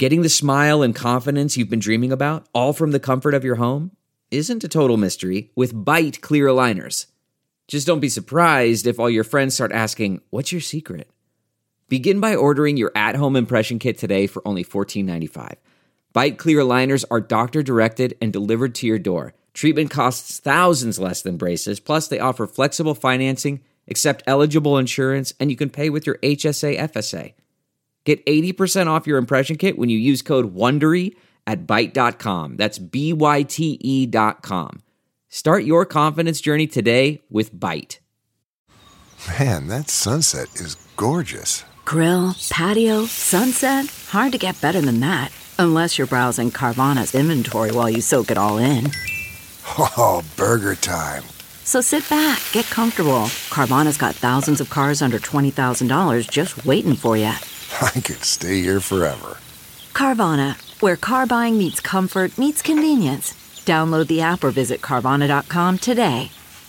Getting the smile and confidence you've been dreaming about, all from the comfort of your home, isn't a total mystery with Byte clear aligners. Just don't be surprised if all your friends start asking, "What's your secret?" Begin by ordering your at-home impression kit today for only $14.95. Byte clear aligners are doctor-directed and delivered to your door. Treatment costs thousands less than braces, plus they offer flexible financing, accept eligible insurance, and you can pay with your HSA FSA. Get 80% off your impression kit when you use code WONDERY at Byte.com. That's BYTE.com. Start your confidence journey today with Byte. Man, that sunset is gorgeous. Grill, patio, sunset. Hard to get better than that. Unless you're browsing Carvana's inventory while you soak it all in. Oh, burger time. So sit back, get comfortable. Carvana's got thousands of cars under $20,000 just waiting for you. I could stay here forever. Carvana, where car buying meets comfort, meets convenience. Download the app or visit Carvana.com today.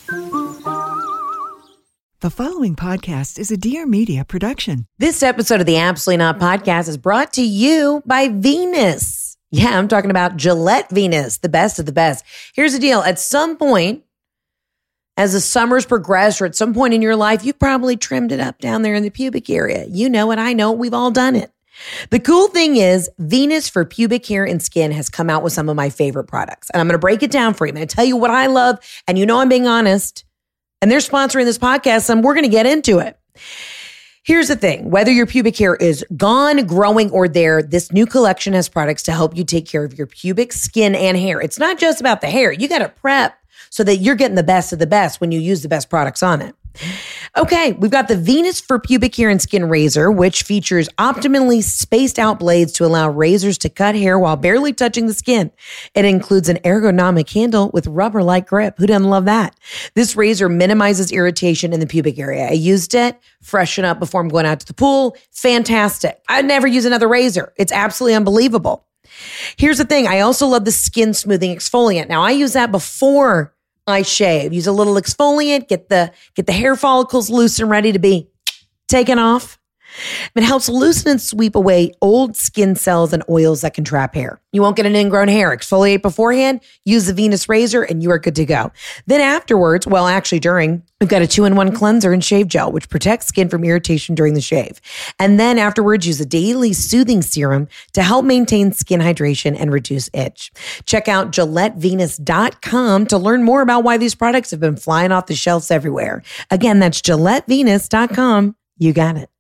The following podcast is a Dear Media production. This episode of the Absolutely Not podcast is brought to you by Venus. Yeah, I'm talking about Gillette Venus, the best of the best. Here's the deal. At some point, as the summers progress, or at some point in your life, you've probably trimmed it up down there in the pubic area. You know it, I know it, we've all done it. The cool thing is, Venus for pubic hair and skin has come out with some of my favorite products. And I'm going to break it down for you. I'm going to tell you what I love, and you know I'm being honest. And they're sponsoring this podcast, and we're going to get into it. Here's the thing. Whether your pubic hair is gone, growing, or there, this new collection has products to help you take care of your pubic skin and hair. It's not just about the hair. You got to prep so that you're getting the best of the best when you use the best products on it. Okay, we've got the Venus for pubic hair and skin razor, which features optimally spaced out blades to allow razors to cut hair while barely touching the skin. It includes an ergonomic handle with rubber-like grip. Who doesn't love that? This razor minimizes irritation in the pubic area. I used it, freshen up before I'm going out to the pool. Fantastic. I'd never use another razor. It's absolutely unbelievable. Here's the thing. I also love the skin smoothing exfoliant. Now, I use that before I shave. Use a little exfoliant, get the hair follicles loose and ready to be taken off. It helps loosen and sweep away old skin cells and oils that can trap hair. You won't get an ingrown hair. Exfoliate beforehand, use the Venus razor, and you are good to go. Then afterwards, well, actually during, we've got a 2-in-1 cleanser and shave gel, which protects skin from irritation during the shave. And then afterwards, use a daily soothing serum to help maintain skin hydration and reduce itch. Check out GilletteVenus.com to learn more about why these products have been flying off the shelves everywhere. Again, that's GilletteVenus.com. You got it.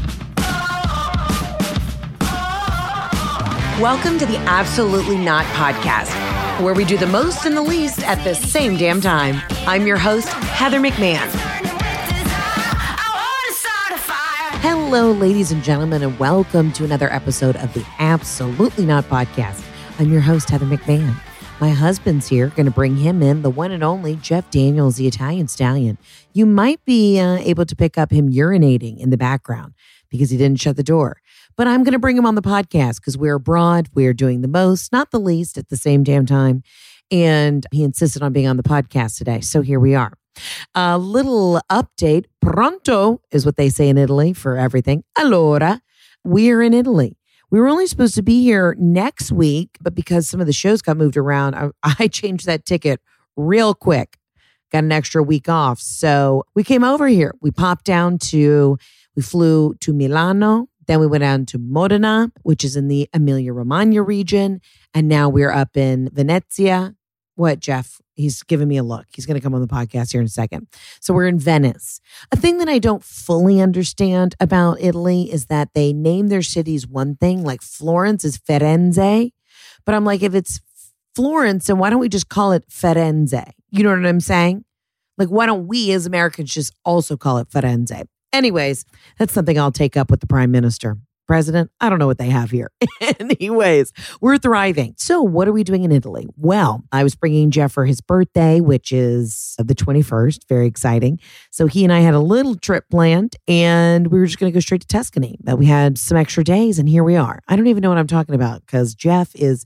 Welcome to the Absolutely Not podcast, where we do the most and the least at the same damn time. I'm your host, Heather McMahon. Hello, ladies and gentlemen, and welcome to another episode of the Absolutely Not podcast. I'm your host, Heather McMahon. My husband's here, going to bring him in, the one and only Jeff Daniels, the Italian stallion. You might be able to pick up him urinating in the background because he didn't shut the door. But I'm going to bring him on the podcast because we're abroad. We're doing the most, not the least at the same damn time. And he insisted on being on the podcast today. So here we are. A little update. Pronto is what they say in Italy for everything. Allora, we're in Italy. We were only supposed to be here next week, but because some of the shows got moved around, I changed that ticket real quick. Got an extra week off. So we came over here. We flew to Milano. Then we went down to Modena, which is in the Emilia-Romagna region. And now we're up in Venezia. What, Jeff? He's giving me a look. He's going to come on the podcast here in a second. So we're in Venice. A thing that I don't fully understand about Italy is that they name their cities one thing, like Florence is Firenze. But I'm like, if it's Florence, then why don't we just call it Firenze? You know what I'm saying? Like, why don't we as Americans just also call it Firenze? Anyways, that's something I'll take up with the prime minister. President, I don't know what they have here. Anyways, we're thriving. So what are we doing in Italy? Well, I was bringing Jeff for his birthday, which is the 21st. Very exciting. So he and I had a little trip planned and we were just going to go straight to Tuscany. But we had some extra days and here we are. I don't even know what I'm talking about because Jeff is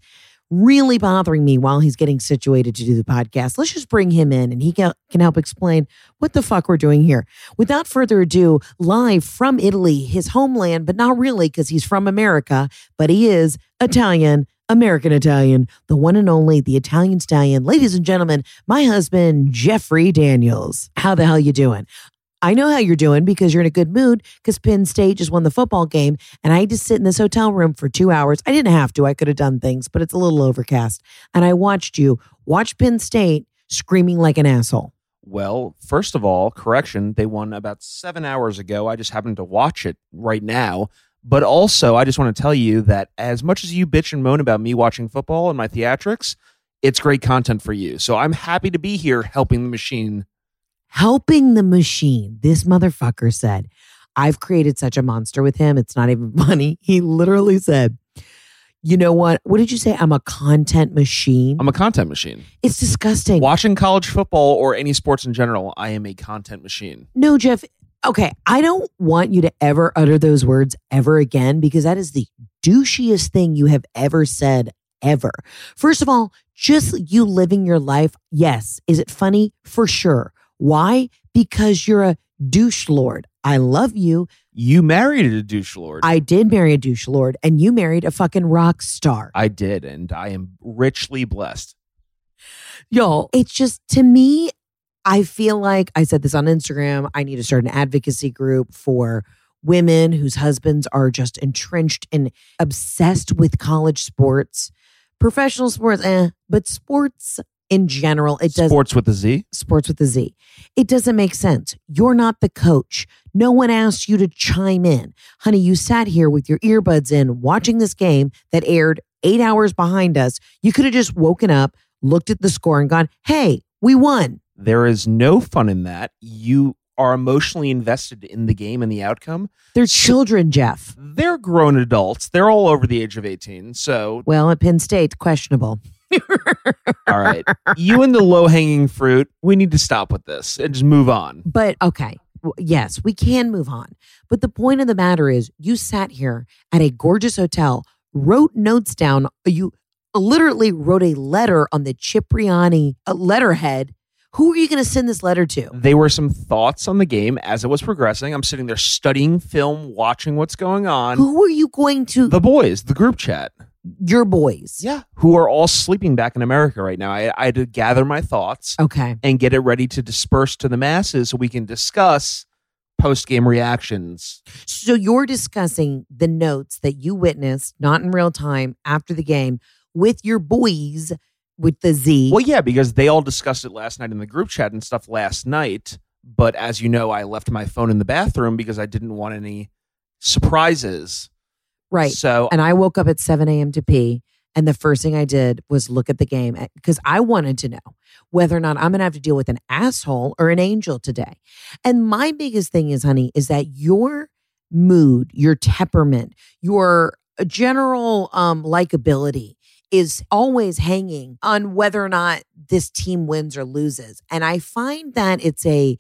really bothering me while he's getting situated to do the podcast. Let's just bring him in and he can help explain what the fuck we're doing here. Without further ado, live from Italy, his homeland, but not really because he's from America, but he is Italian, American Italian, the one and only, the Italian Stallion. Ladies and gentlemen, my husband, Jeffrey Daniels. How the hell you doing? I know how you're doing because you're in a good mood because Penn State just won the football game and I had to sit in this hotel room for 2 hours. I didn't have to. I could have done things, but it's a little overcast. And I watched you watch Penn State screaming like an asshole. Well, first of all, correction, they won about 7 hours ago. I just happened to watch it right now. But also, I just want to tell you that as much as you bitch and moan about me watching football and my theatrics, it's great content for you. So I'm happy to be here helping the machine. Helping the machine. This motherfucker said, I've created such a monster with him. It's not even funny. He literally said, you know what? What did you say? I'm a content machine. I'm a content machine. It's disgusting. Watching college football or any sports in general, I am a content machine. No, Jeff. Okay. I don't want you to ever utter those words ever again because that is the douchiest thing you have ever said ever. First of all, just you living your life. Yes. Is it funny? For sure. Why? Because you're a douche lord. I love you. You married a douche lord. I did marry a douche lord, and you married a fucking rock star. I did, and I am richly blessed. Yo, it's just, to me, I feel like, I said this on Instagram, I need to start an advocacy group for women whose husbands are just entrenched and obsessed with college sports. Professional sports, but sports in general, it does. Sports with a Z? Sports with a Z. It doesn't make sense. You're not the coach. No one asked you to chime in. Honey, you sat here with your earbuds in watching this game that aired 8 hours behind us. You could have just woken up, looked at the score and gone, hey, we won. There is no fun in that. You are emotionally invested in the game and the outcome. They're children, Jeff. They're grown adults. They're all over the age of 18. So, well, at Penn State, questionable. All right. You and the low-hanging fruit, we need to stop with this and just move on. But okay. Yes, we can move on. But the point of the matter is you sat here at a gorgeous hotel, wrote notes down. You literally wrote a letter on the Cipriani letterhead. Who are you going to send this letter to? They were some thoughts on the game as it was progressing. I'm sitting there studying film, watching what's going on. Who are you going to? The boys, the group chat. Your boys. Yeah. Who are all sleeping back in America right now. I had to gather my thoughts. Okay. And get it ready to disperse to the masses so we can discuss post-game reactions. So you're discussing the notes that you witnessed, not in real time, after the game with your boys with the Z. Well, yeah, because they all discussed it last night in the group chat and stuff last night. But as you know, I left my phone in the bathroom because I didn't want any surprises. Right. So, and I woke up at 7 a.m. to pee. And the first thing I did was look at the game because I wanted to know whether or not I'm going to have to deal with an asshole or an angel today. And my biggest thing is, honey, is that your mood, your temperament, your general likability is always hanging on whether or not this team wins or loses. And I find that it's a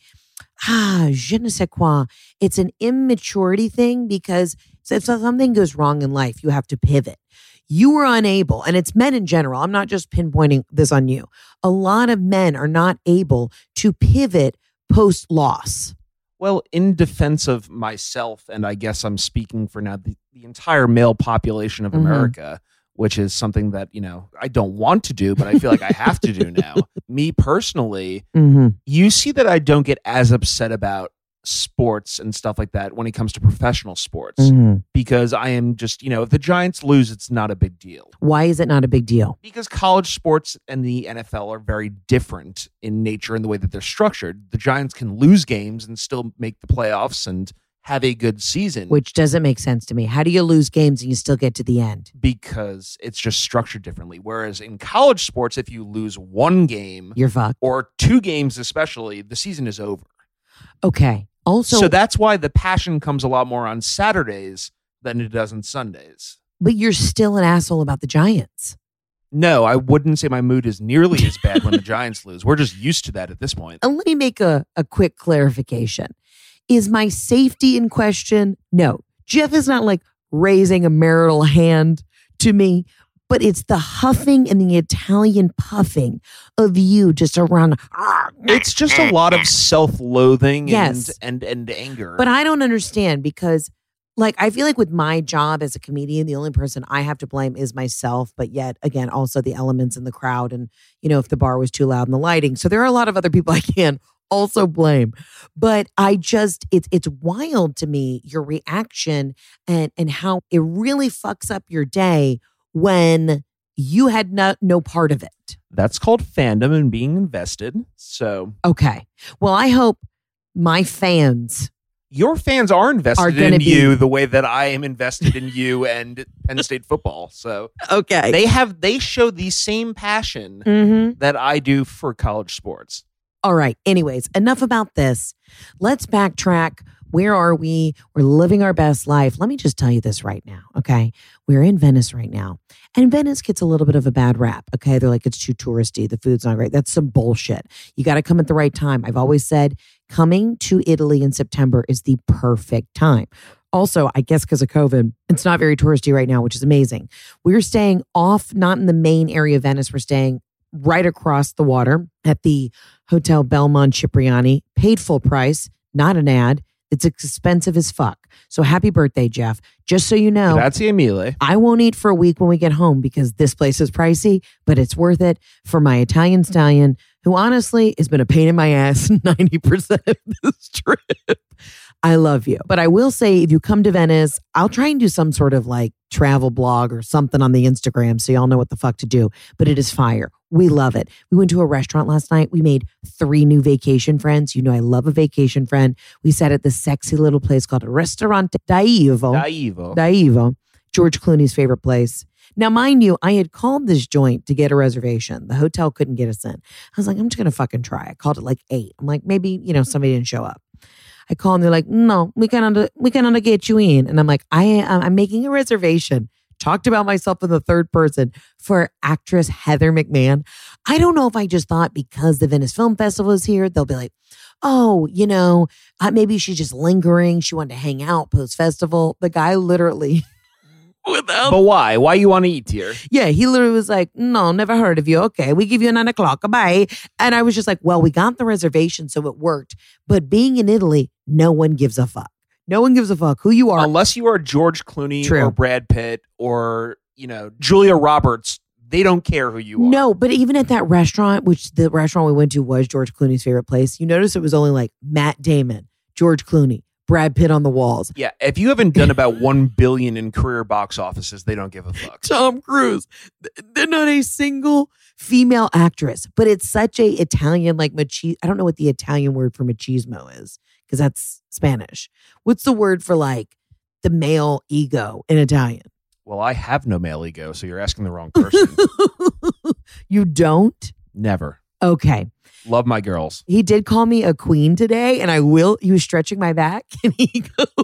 je ne sais quoi. It's an immaturity thing because if something goes wrong in life, you have to pivot. You were unable, and it's men in general. I'm not just pinpointing this on you. A lot of men are not able to pivot post-loss. Well, in defense of myself, and I guess I'm speaking for now the entire male population of America, which is something that, you know, I don't want to do, but I feel like I have to do now. Me personally, you see that I don't get as upset about sports and stuff like that when it comes to professional sports because I am just, you know, if the Giants lose, it's not a big deal. Why is it not a big deal? Because college sports and the NFL are very different in nature and the way that they're structured. The Giants can lose games and still make the playoffs and have a good season. Which doesn't make sense to me. How do you lose games and you still get to the end? Because it's just structured differently. Whereas in college sports, if you lose one game, you're fucked. Or two games especially, the season is over. Okay. Also, so that's why the passion comes a lot more on Saturdays than it does on Sundays. But you're still an asshole about the Giants. No, I wouldn't say my mood is nearly as bad when the Giants lose. We're just used to that at this point. And let me make a quick clarification. Is my safety in question? No. Jeff is not like raising a marital hand to me, but it's the huffing and the Italian puffing of you just around. It's just a lot of self-loathing Yes. and anger. But I don't understand because, like, I feel like with my job as a comedian, the only person I have to blame is myself. But yet, again, also the elements in the crowd and, you know, if the bar was too loud and the lighting. So there are a lot of other people I can also blame. But I just, it's wild to me, your reaction and how it really fucks up your day when you had no part of it. That's called fandom and being invested. So Okay. Well, I hope my fans your fans are invested gonna in be- you the way that I am invested in you and Penn State football. So Okay. they show the same passion Mm-hmm. that I do for college sports. All right. Anyways, enough about this. Let's backtrack. Where are we? We're living our best life. Let me just tell you this right now, okay? We're in Venice right now. And Venice gets a little bit of a bad rap, okay? They're like, it's too touristy. The food's not great. That's some bullshit. You got to come at the right time. I've always said coming to Italy in September is the perfect time. Also, I guess because of COVID, it's not very touristy right now, which is amazing. We're staying off, not in the main area of Venice. We're staying right across the water at the Hotel Belmont Cipriani, paid full price, not an ad. It's expensive as fuck. So happy birthday, Jeff. Just so you know, Grazie mille. I won't eat for a week when we get home because this place is pricey, but it's worth it for my Italian stallion, who honestly has been a pain in my ass 90% of this trip. I love you. But I will say, if you come to Venice, I'll try and do some sort of like travel blog or something on the Instagram so y'all know what the fuck to do. But it is fire. We love it. We went to a restaurant last night. We made 3 new vacation friends. You know, I love a vacation friend. We sat at this sexy little place called Ristorante Daivo. Daivo, George Clooney's favorite place. Now, mind you, I had called this joint to get a reservation. The hotel couldn't get us in. I was like, I'm just going to fucking try. I called it like 8. I'm like, maybe, you know, somebody didn't show up. I call and they're like, no, we cannot get you in. And I'm like, I'm making a reservation. Talked about myself in the third person for actress Heather McMahon. I don't know if I just thought because the Venice Film Festival is here, they'll be like, oh, you know, maybe she's just lingering. She wanted to hang out post-festival. The guy literally... But why? Why you want to eat here? Yeah, he literally was like, no, never heard of you. Okay, we give you 9 o'clock. Bye. And I was just like, well, we got the reservation, so it worked. But being in Italy, no one gives a fuck. No one gives a fuck who you are. Unless you are George Clooney True. or Brad Pitt or, you know, Julia Roberts, they don't care who you are. No, but even at that restaurant, which the restaurant we went to was George Clooney's favorite place, you notice it was only like Matt Damon, George Clooney, Brad Pitt on the walls. Yeah, if you haven't done about 1 billion in career box offices, they don't give a fuck. Tom Cruise. They're not a single female actress, but it's such a Italian, like machismo. I don't know what the Italian word for machismo is because that's Spanish. What's the word for like the male ego in Italian? Well, I have no male ego, so you're asking the wrong person. You don't? Never. Okay. Love my girls. He did call me a queen today, and he was stretching my back, and he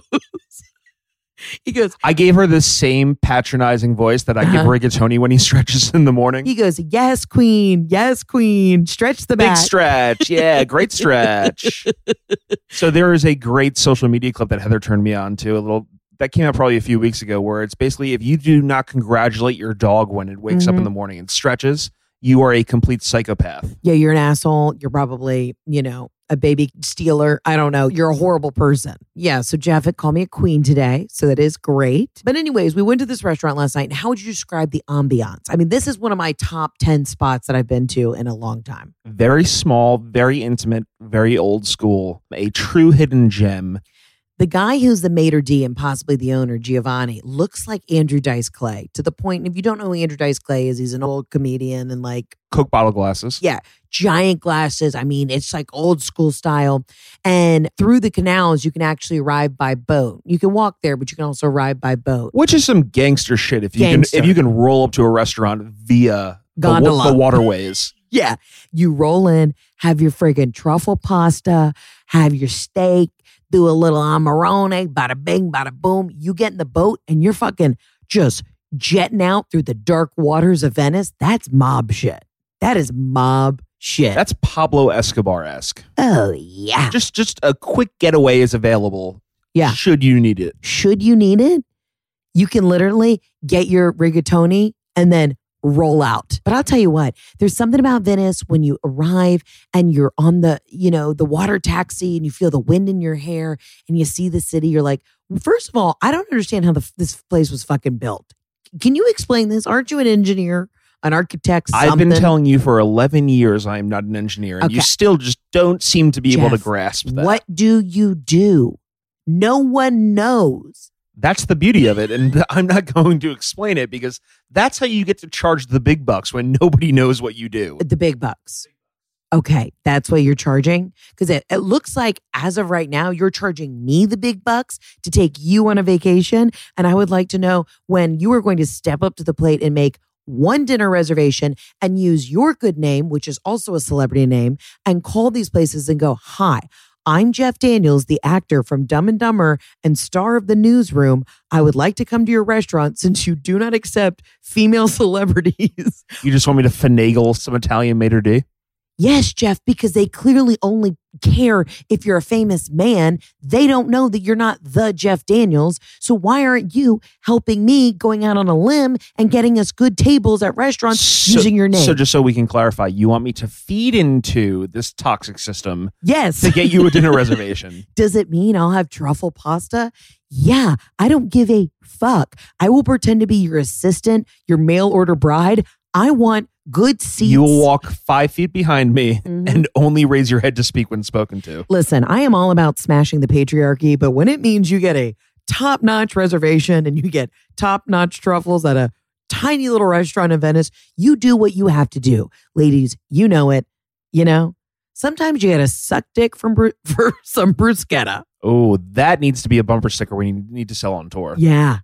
goes, I gave her the same patronizing voice that I give Rigatoni when he stretches in the morning. he goes, yes, queen, stretch the Big back. stretch. Yeah, great stretch. So there is a great social media clip that Heather turned me on to, that came out probably a few weeks ago, where it's basically if you do not congratulate your dog when it wakes up in the morning and stretches, you are a complete psychopath. Yeah, you're an asshole. You're probably, a baby stealer. I don't know. You're a horrible person. Yeah, so Jeff had called me a queen today, so that is great. But anyways, we went to this restaurant last night, and how would you describe the ambiance? I mean, this is one of my top 10 spots that I've been to in a long time. Very small, very intimate, very old school, a true hidden gem. The guy who's the maitre d' and possibly the owner, Giovanni, looks like Andrew Dice Clay, to the point, if you don't know who Andrew Dice Clay is, he's an old comedian and like... Coke bottle glasses. Yeah, giant glasses. I mean, it's like old school style. And through the canals, you can actually arrive by boat. You can walk there, but you can also arrive by boat. Which is some gangster shit if you can roll up to a restaurant via Gondola. the waterways. Yeah, you roll in, have your friggin' truffle pasta, have your steak, do a little amarone, bada bing, bada boom. You get in the boat and you're fucking just jetting out through the dark waters of Venice. That's mob shit. That is mob shit. That's Pablo Escobar-esque. Oh, yeah. Just a quick getaway is available. Yeah. Should you need it. Should you need it, you can literally get your rigatoni and then roll out. But I'll tell you what, there's something about Venice when you arrive and you're on the, the water taxi and you feel the wind in your hair and you see the city. You're like, first of all, I don't understand how this place was fucking built. Can you explain this? Aren't you an engineer, an architect, something? I've been telling you for 11 years I am not an engineer, and you still just don't seem to be able to grasp that. What do you do? No one knows. That's the beauty of it, and I'm not going to explain it because that's how you get to charge the big bucks when nobody knows what you do. The big bucks. Okay, that's what you're charging? Because it looks like as of right now, you're charging me the big bucks to take you on a vacation. And I would like to know when you are going to step up to the plate and make one dinner reservation and use your good name, which is also a celebrity name, and call these places and go, hi, I'm Jeff Daniels, the actor from Dumb and Dumber and star of The Newsroom. I would like to come to your restaurant since you do not accept female celebrities. You just want me to finagle some Italian maitre d'? Yes, Jeff, because they clearly only care if you're a famous man. They don't know that you're not the Jeff Daniels. So why aren't you helping me going out on a limb and getting us good tables at restaurants using your name? So just so we can clarify, you want me to feed into this toxic system yes, to get you a dinner reservation? Does it mean I'll have truffle pasta? Yeah, I don't give a fuck. I will pretend to be your assistant, your mail order bride. I want good seats. You will walk 5 feet behind me and only raise your head to speak when spoken to. Listen, I am all about smashing the patriarchy, but when it means you get a top-notch reservation and you get top-notch truffles at a tiny little restaurant in Venice, you do what you have to do. Ladies, you know it. Sometimes you got to suck dick for some bruschetta. Oh, that needs to be a bumper sticker we need to sell on tour. Yeah.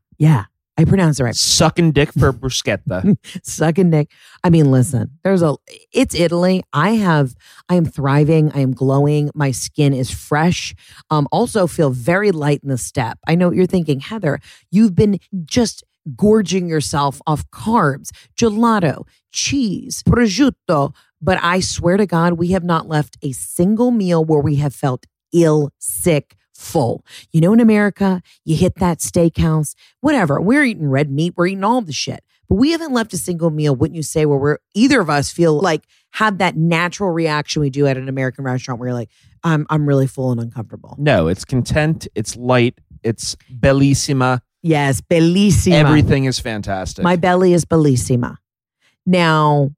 I pronounce it right. Sucking dick for bruschetta. Sucking dick. I mean, listen, it's Italy. I am thriving. I am glowing. My skin is fresh. Also feel very light in the step. I know what you're thinking, Heather, you've been just gorging yourself off carbs, gelato, cheese, prosciutto. But I swear to God, we have not left a single meal where we have felt ill, sick, full. In America, you hit that steakhouse, whatever. We're eating red meat. We're eating all of the shit. But we haven't left a single meal, wouldn't you say, where either of us feel like have that natural reaction we do at an American restaurant where you're like, I'm really full and uncomfortable. No, it's content. It's light. It's bellissima. Yes, bellissima. Everything is fantastic. My belly is bellissima. Now,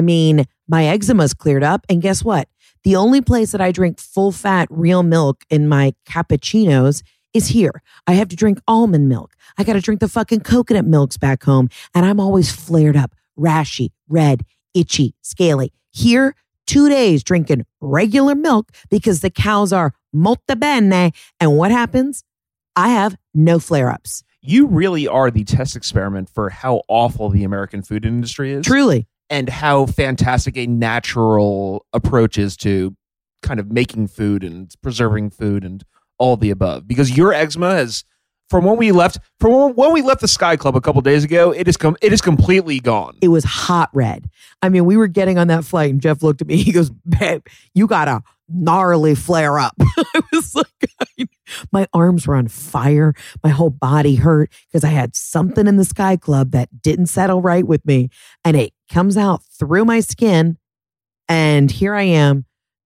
my eczema's cleared up. And guess what? The only place that I drink full fat real milk in my cappuccinos is here. I have to drink almond milk. I got to drink the fucking coconut milks back home. And I'm always flared up, rashy, red, itchy, scaly. Here, 2 days drinking regular milk because the cows are molto bene. And what happens? I have no flare-ups. You really are the test experiment for how awful the American food industry is. Truly. And how fantastic a natural approach is to kind of making food and preserving food and all the above. Because your eczema has, from when we left the Sky Club a couple days ago, it is completely gone. It was hot red. We were getting on that flight and Jeff looked at me. He goes, babe, you got a gnarly flare up. I was like, my arms were on fire. My whole body hurt because I had something in the Sky Club that didn't settle right with me. And it comes out through my skin. And here I am,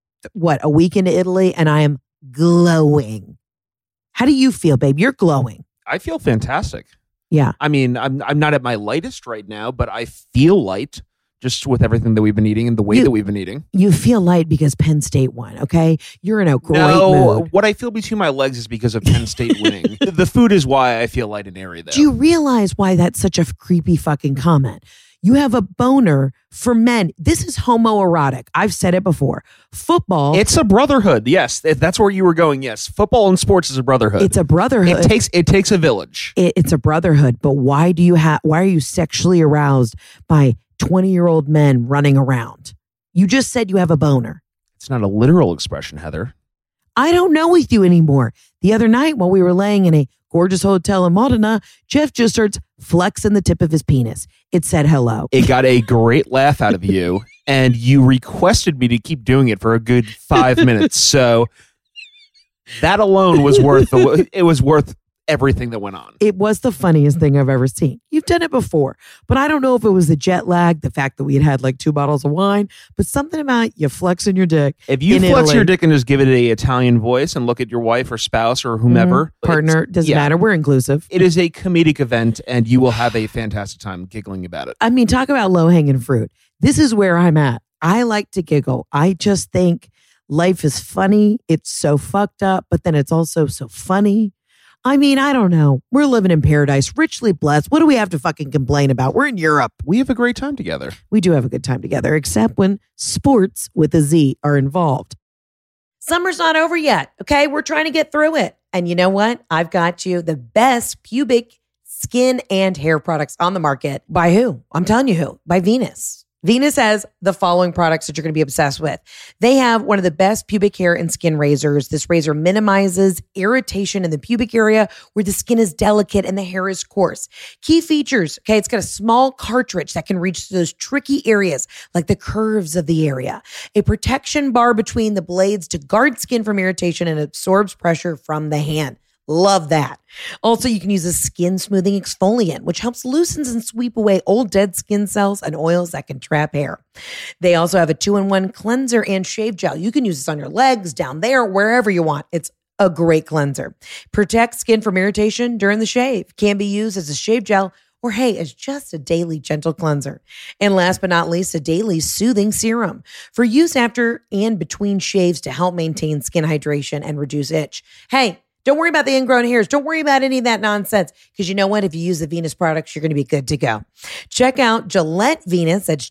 a week into Italy, and I am glowing. How do you feel, babe? You're glowing. I feel fantastic. Yeah. I'm not at my lightest right now, but I feel light just with everything that we've been eating and the way that we've been eating. You feel light because Penn State won, okay? You're in a great mood. What I feel between my legs is because of Penn State winning. The food is why I feel light and airy, though. Do you realize why that's such a creepy fucking comment? You have a boner for men. This is homoerotic. I've said it before. Football. It's a brotherhood. Yes, if that's where you were going. Yes, football and sports is a brotherhood. It's a brotherhood. It takes a village. It's a brotherhood. But why are you sexually aroused by 20-year-old men running around? You just said you have a boner. It's not a literal expression, Heather. I don't know with you anymore. The other night while we were laying in a gorgeous hotel in Modena, Jeff just starts flexing the tip of his penis. It said hello. It got a great laugh out of you, and you requested me to keep doing it for a good 5 minutes. So that alone was worth everything that went on. It was the funniest thing I've ever seen. You've done it before, but I don't know if it was the jet lag, the fact that we had like 2 bottles of wine, but something about you flexing your dick. If you in flex Italy. your dick and just give it an Italian voice and look at your wife or spouse or whomever, Partner, doesn't matter. We're inclusive. It is a comedic event and you will have a fantastic time giggling about it. I mean, talk about low hanging fruit. This is where I'm at. I like to giggle. I just think life is funny. It's so fucked up, but then it's also so funny. I mean, I don't know. We're living in paradise, richly blessed. What do we have to fucking complain about? We're in Europe. We have a great time together. We do have a good time together, except when sports with a Z are involved. Summer's not over yet, okay? We're trying to get through it. And you know what? I've got you the best pubic skin and hair products on the market. By who? I'm telling you who. By Venus. Venus has the following products that you're going to be obsessed with. They have one of the best pubic hair and skin razors. This razor minimizes irritation in the pubic area where the skin is delicate and the hair is coarse. Key features, okay, it's got a small cartridge that can reach those tricky areas like the curves of the area. A protection bar between the blades to guard skin from irritation and absorbs pressure from the hand. Love that. Also, you can use a skin smoothing exfoliant, which helps loosens and sweep away old dead skin cells and oils that can trap hair. They also have a 2-in-1 cleanser and shave gel. You can use this on your legs, down there, wherever you want. It's a great cleanser. Protects skin from irritation during the shave. Can be used as a shave gel or, hey, as just a daily gentle cleanser. And last but not least, a daily soothing serum for use after and between shaves to help maintain skin hydration and reduce itch. Hey, don't worry about the ingrown hairs. Don't worry about any of that nonsense because you know what? If you use the Venus products, you're going to be good to go. Check out Gillette Venus. That's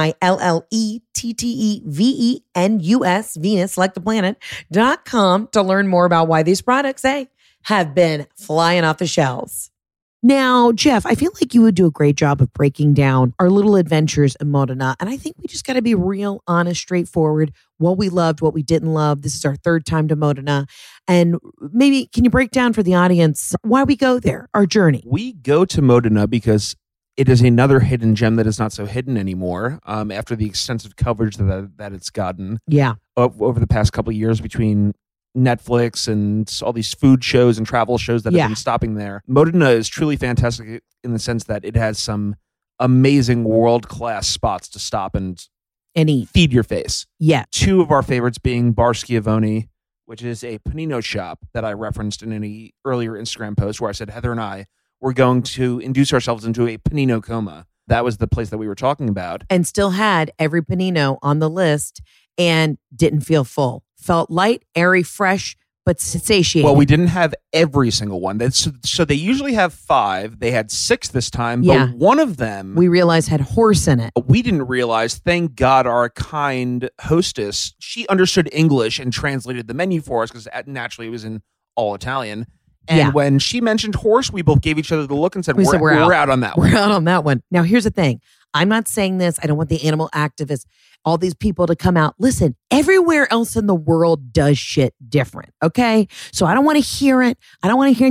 GILLETTEVENUS, Venus, like the planet.com to learn more about why these products, have been flying off the shelves. Now, Jeff, I feel like you would do a great job of breaking down our little adventures in Modena. And I think we just got to be real, honest, straightforward. What we loved, what we didn't love. This is our 3rd time to Modena. And maybe can you break down for the audience why we go there, our journey? We go to Modena because it is another hidden gem that is not so hidden anymore after the extensive coverage that it's gotten over the past couple of years between Netflix and all these food shows and travel shows that have been stopping there. Modena is truly fantastic in the sense that it has some amazing world-class spots to stop and eat. Feed your face. Yeah. 2 of our favorites being Bar Schiavone, which is a panino shop that I referenced in any earlier Instagram post where I said Heather and I were going to induce ourselves into a panino coma. That was the place that we were talking about. And still had every panino on the list and didn't feel full. Felt light, airy, fresh, but satiated. Well, we didn't have every single one. So they usually have 5. They had 6 this time, but one of them we realized had horse in it. We didn't realize, thank God, our kind hostess, she understood English and translated the menu for us because naturally it was in all Italian. And when she mentioned horse, we both gave each other the look and said, we're out on that one. We're out on that one. Now, here's the thing. I'm not saying this. I don't want the animal activists, all these people to come out. Listen, everywhere else in the world does shit different, okay? So I don't want to hear it. I don't want to hear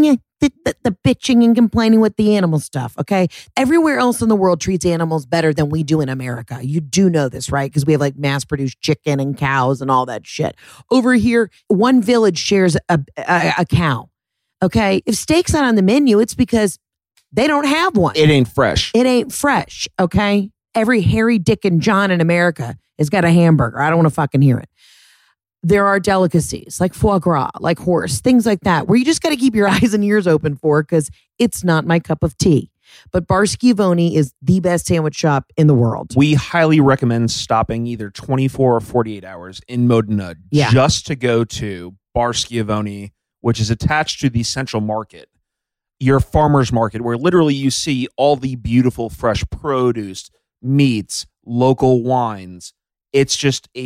the bitching and complaining with the animal stuff, okay? Everywhere else in the world treats animals better than we do in America. You do know this, right? Because we have like mass-produced chicken and cows and all that shit. Over here, one village shares a cow, okay? If steak's not on the menu, it's because they don't have one. It ain't fresh. It ain't fresh, okay? Every Harry, Dick, and John in America has got a hamburger. I don't want to fucking hear it. There are delicacies like foie gras, like horse, things like that, where you just got to keep your eyes and ears open for because it's not my cup of tea. But Bar Schiavone is the best sandwich shop in the world. We highly recommend stopping either 24 or 48 hours in Modena just to go to Bar Schiavone, which is attached to the Central Market. Your farmer's market, where literally you see all the beautiful fresh produce, meats, local wines. It's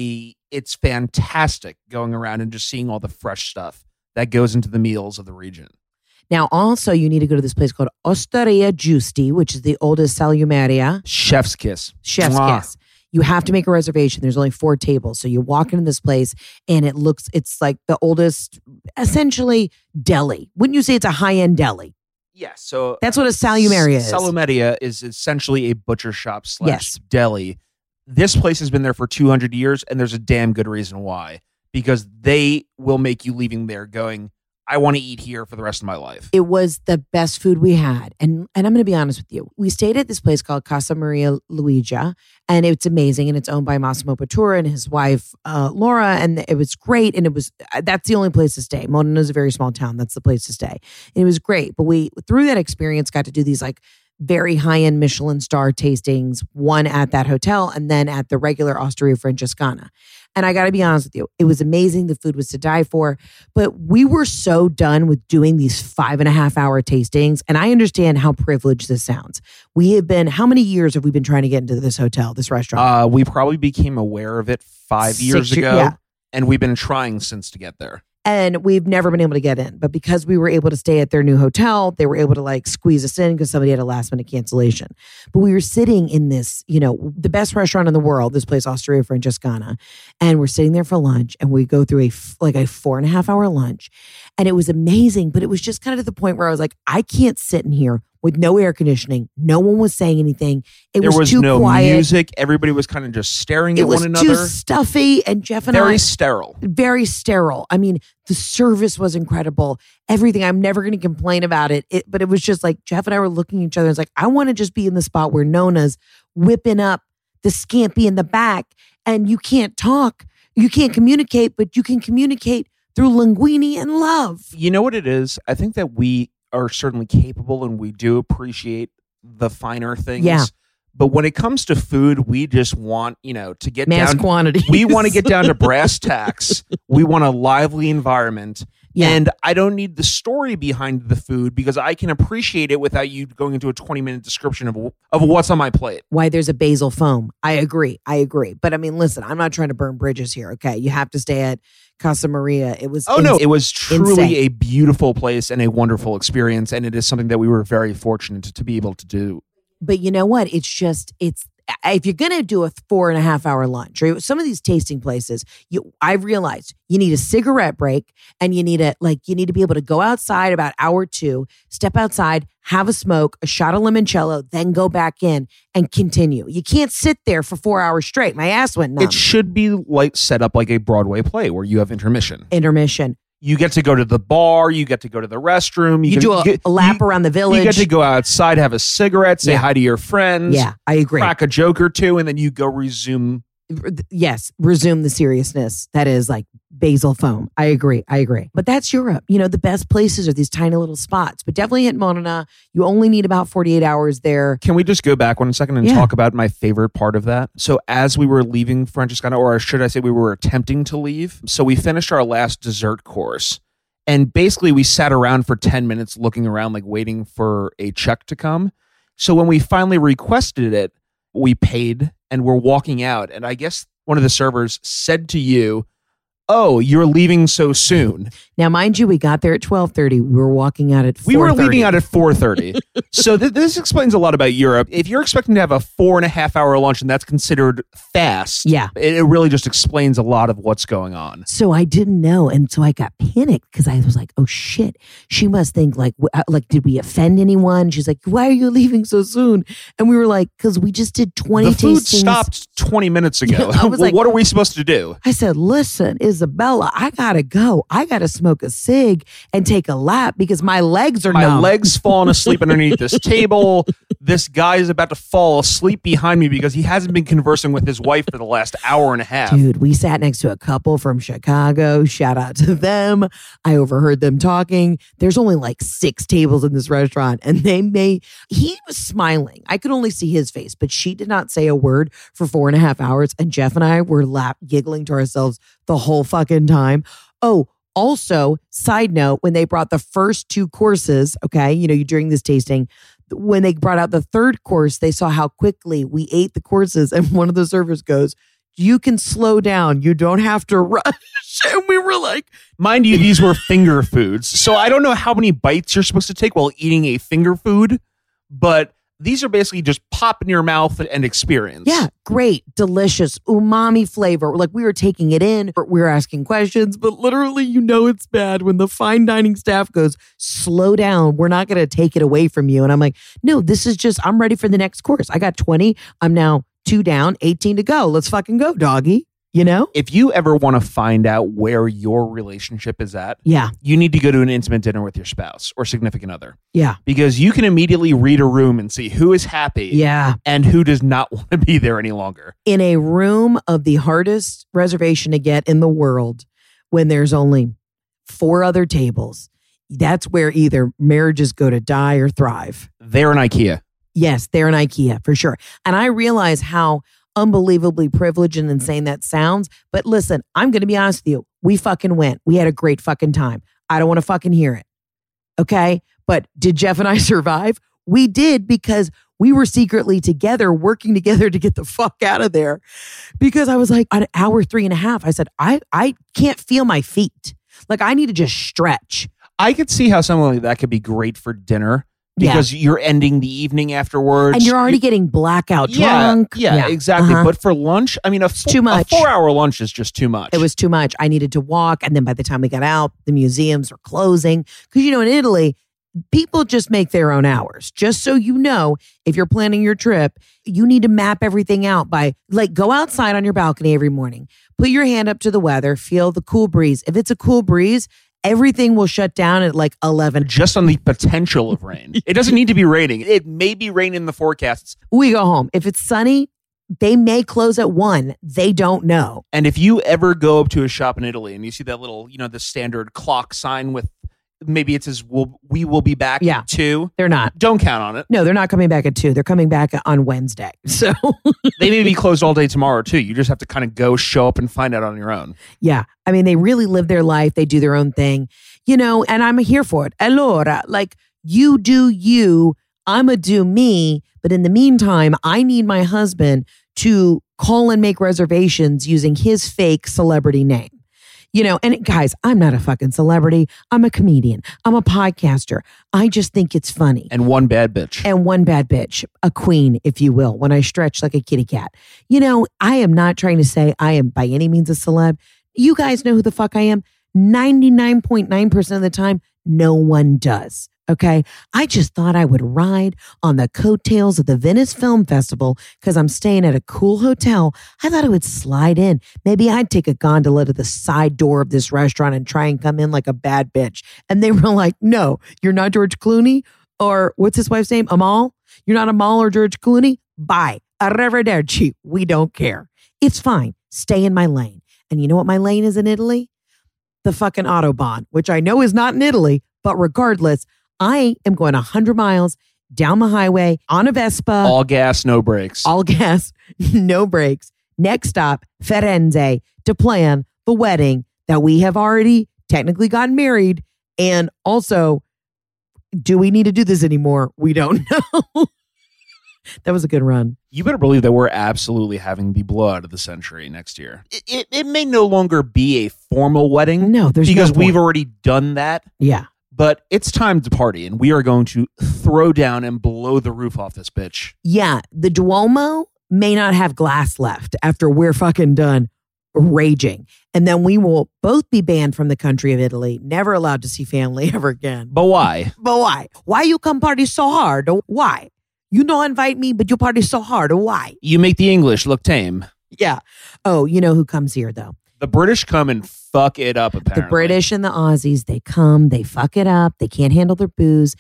fantastic going around and just seeing all the fresh stuff that goes into the meals of the region. Now, also, you need to go to this place called Osteria Giusti, which is the oldest salumeria. Chef's kiss. Chef's kiss. You have to make a reservation. There's only 4 tables. So you walk into this place and it's like the oldest, essentially, deli. Wouldn't you say it's a high-end deli? Yes. So that's what a salumeria is. Salumeria is essentially a butcher shop / deli. This place has been there for 200 years, and there's a damn good reason why. Because they will make you leaving there going, I want to eat here for the rest of my life. It was the best food we had. And I'm going to be honest with you. We stayed at this place called Casa Maria Luigia, and it's amazing. And it's owned by Massimo Bottura and his wife, Laura. And it was great. And that's the only place to stay. Modena is a very small town. That's the place to stay. And it was great. But we, through that experience, got to do these like very high-end Michelin star tastings, one at that hotel and then at the regular Osteria Francescana. And I got to be honest with you, it was amazing. The food was to die for, but we were so done with doing these 5.5-hour tastings. And I understand how privileged this sounds. We have been, how many years have we been trying to get into this hotel, this restaurant? We probably became aware of it 5 years ago. Yeah. And we've been trying since to get there. And we've never been able to get in. But because we were able to stay at their new hotel, they were able to like squeeze us in because somebody had a last minute cancellation. But we were sitting in this, the best restaurant in the world, this place, Osteria Francescana. And we're sitting there for lunch and we go through a 4.5-hour lunch. And it was amazing. But it was just kind of to the point where I was like, I can't sit in here with no air conditioning. No one was saying anything. There was too no quiet. Music. Everybody was kind of just staring at one another. It was too stuffy. And Jeff and very sterile. Very sterile. I mean, the service was incredible. Everything. I'm never going to complain about it. But it was just like Jeff and I were looking at each other. It's like, I want to just be in the spot where Nona's whipping up the scampi in the back and you can't talk. You can't communicate, but you can communicate through linguine and love. You know what it is? I think that we are certainly capable and we do appreciate the finer things. Yeah. But when it comes to food, we just want, to get mass down quantities. We want to get down to brass tacks. We want a lively environment. Yeah. And I don't need the story behind the food because I can appreciate it without you going into a 20-minute description of what's on my plate. Why there's a basil foam. I agree. But I mean, listen, I'm not trying to burn bridges here. Okay. You have to stay at Casa Maria. It was it was truly insane. A beautiful place and a wonderful experience. And it is something that we were very fortunate to be able to do. But you know what? It's if you're going to do a 4.5-hour lunch, or some of these tasting places, I've realized you need a cigarette break and you need to be able to go outside about hour 2, step outside, have a smoke, a shot of limoncello, then go back in and continue. You can't sit there for 4 hours straight. My ass went numb. It should be set up like a Broadway play where you have intermission. You get to go to the bar. You get to go to the restroom. You do a lap around the village. You get to go outside, have a cigarette, say hi to your friends. Yeah, I agree. Crack a joke or two, and then you go resume. Yes, resume the seriousness. That is like basil foam. I agree. But that's Europe. The best places are these tiny little spots. But definitely at Modena, you only need about 48 hours there. Can we just go back 1 second and talk about my favorite part of that? So as we were leaving Francescana, or should I say we were attempting to leave, so we finished our last dessert course. And basically we sat around for 10 minutes looking around, like waiting for a check to come. So when we finally requested it, we paid and we're walking out. And I guess one of the servers said to you, "Oh, you're leaving so soon." Now, mind you, we got there at 12:30. We were walking out at 4:30. We were leaving out at 4:30. So this explains a lot about Europe. If you're expecting to have a 4.5-hour lunch and that's considered fast, it really just explains a lot of what's going on. So I didn't know. And so I got panicked because I was like, oh shit, she must think like, did we offend anyone? She's like, why are you leaving so soon? And we were like, because we just did 20 The food tastings. stopped 20 minutes ago. I was like, what are we supposed to do? I said, listen, Isabella, I gotta go. I gotta smoke a cig and take a lap because my legs are My numb. legs falling asleep underneath this table. This guy is about to fall asleep behind me because he hasn't been conversing with his wife for the last hour and a half. Dude, we sat next to a couple from Chicago. Shout out to them. I overheard them talking. There's only like 6 tables in this restaurant and he was smiling. I could only see his face, but she did not say a word for 4.5 hours. And Jeff and I were giggling to ourselves the whole fucking time. Oh, also, side note, when they brought the first 2 courses, okay, during this tasting, when they brought out the third course, they saw how quickly we ate the courses. And one of the servers goes, you can slow down. You don't have to rush. And we were like, mind you, these were finger foods. So I don't know how many bites you're supposed to take while eating a finger food, but these are basically just pop in your mouth and experience. Yeah, great, delicious, umami flavor. Like we were taking it in, we were asking questions, but literally, it's bad when the fine dining staff goes, slow down. We're not going to take it away from you. And I'm like, no, this is just, I'm ready for the next course. I got 20. I'm now 2 down, 18 to go. Let's fucking go, doggy. you know? If you ever want to find out where your relationship is at, Yeah. you need to go to an intimate dinner with your spouse or significant other, Yeah. because you can immediately read a room and see who is happy Yeah. and who does not want to be there any longer. In a room of the hardest reservation to get in the world, when there's only 4 other tables, that's where either marriages go to die or thrive. They're in IKEA. Yes, they're in IKEA for sure. And I realize how unbelievably privileged and insane that sounds. But listen, I'm going to be honest with you. We fucking went. We had a great fucking time. I don't want to fucking hear it. Okay. But did Jeff and I survive? We did, because we were secretly together, working together to get the fuck out of there. Because I was like, an hour 3.5, I said, I can't feel my feet. Like, I need to just stretch. I could see how something like that could be great for dinner, because you're ending the evening afterwards. And you're already getting blackout drunk. Yeah, exactly. Uh-huh. But for lunch, I mean, too much. A 4-hour lunch is just too much. It was too much. I needed to walk. And then by the time we got out, the museums were closing. Because, in Italy, people just make their own hours. Just so you know, if you're planning your trip, you need to map everything out by, like, go outside on your balcony every morning, put your hand up to the weather, feel the cool breeze. If it's a cool breeze, everything will shut down at like 11. Just on the potential of rain. It doesn't need to be raining. It may be rain in the forecasts. We go home. If it's sunny, they may close at 1. They don't know. And if you ever go up to a shop in Italy and you see that little, the standard clock sign with maybe it says, we will be back at 2. They're not. Don't count on it. No, they're not coming back at 2. They're coming back on Wednesday. So they may be closed all day tomorrow too. You just have to kind of go show up and find out on your own. Yeah. I mean, they really live their life. They do their own thing, and I'm here for it. Allora, like, you do you, I'm a do me. But in the meantime, I need my husband to call and make reservations using his fake celebrity name. And guys, I'm not a fucking celebrity. I'm a comedian. I'm a podcaster. I just think it's funny. And one bad bitch. And one bad bitch, a queen, if you will, when I stretch like a kitty cat. I am not trying to say I am by any means a celeb. You guys know who the fuck I am. 99.9% of the time, no one does. Okay. I just thought I would ride on the coattails of the Venice Film Festival because I'm staying at a cool hotel. I thought I would slide in. Maybe I'd take a gondola to the side door of this restaurant and try and come in like a bad bitch. And they were like, no, you're not George Clooney, or what's his wife's name? Amal? You're not Amal or George Clooney? Bye. Arrivederci. We don't care. It's fine. Stay in my lane. And you know what my lane is in Italy? The fucking Autobahn, which I know is not in Italy, but regardless, I am going 100 miles down the highway on a Vespa. All gas, no brakes. All gas, no brakes. Next stop, Firenze, to plan the wedding that we have already technically gotten married. And also, do we need to do this anymore? We don't know. That was a good run. You better believe that we're absolutely having the blowout of the century next year. It may no longer be a formal wedding. No, there's because no point. we've already done that. Yeah. But it's time to party, and we are going to throw down and blow the roof off this bitch. Yeah, the Duomo may not have glass left after we're fucking done raging. And then we will both be banned from the country of Italy, never allowed to see family ever again. But why? But why? Why you come party so hard? Why? You don't invite me, but you party so hard. Why? You make the English look tame. Yeah. Oh, you know who comes here, though? The British come and fuck it up, apparently. The British and the Aussies, they come, they fuck it up. They can't handle their booze.